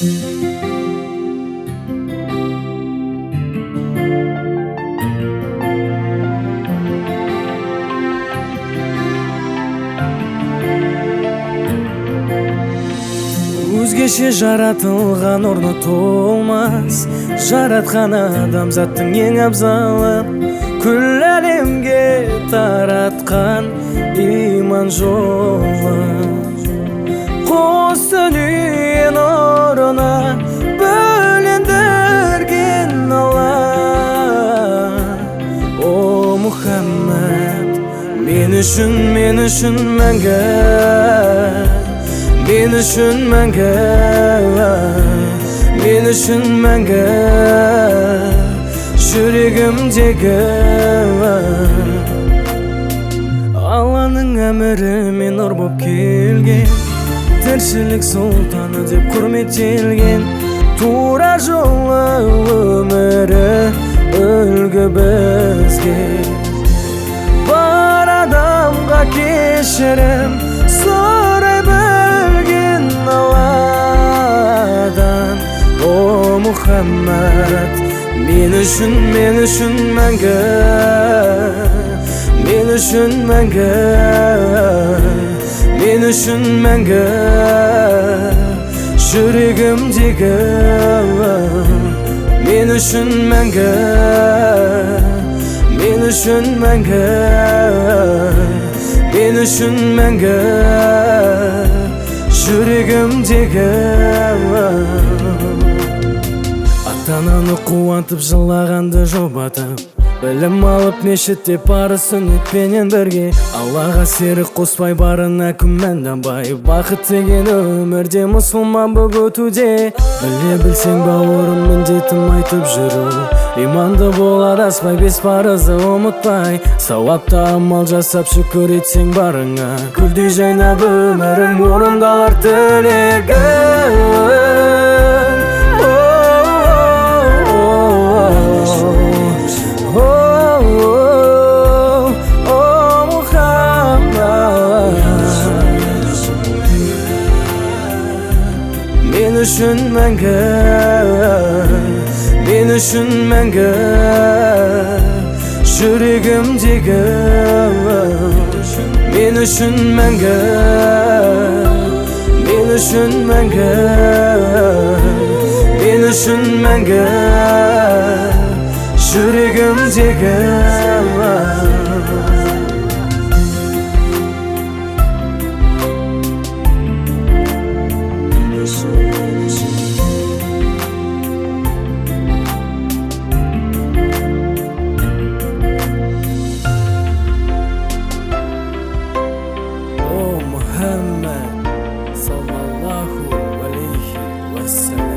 Өзгеше жаратылған орны толмас, жаратқан адамзаттың ең абзалы, күллі әлемге таратқан иман жолы. Қос дүние нұрына бөлендірген Алла. О Мұхаммед, мен үшін мәңгі, мен үшін мәңгі, жүрегімдегі Алланың әмірімен нұр боп келген, тіршілік сұлтаны деп құрметтелген, тура жолы өмірі үлгі бізге. Бар адамға кешірім сұрай білген Алладан. О Мұхаммед, мен үшін мәңгі, мен үшін мәңгі, жүрегімдегі мен үшін мәңгі, мен үшін мәңгі, жүрегімдегі. Ата-ананы қуантып жылағанды жұбатып, білім алып мешітте парыз сүннетпенен бірге, Аллаға серік қоспай барына күмәнданбай, бақыт деген өмірде мұсылман боп өтуде. Біле білсең бауырым, міндетім айтып жүру, иманды бол адаспай, бес парызды ұмытпай, сауапты амал жасап шүкір етсең барыңа, гүлдей жайнап өмірің орындалар тілегің. Мен үшін мәңгі, жүрегімдегі мен үшін мәңгі, жүрегімдегі. Muhammad sallallahu alaihi wasallam.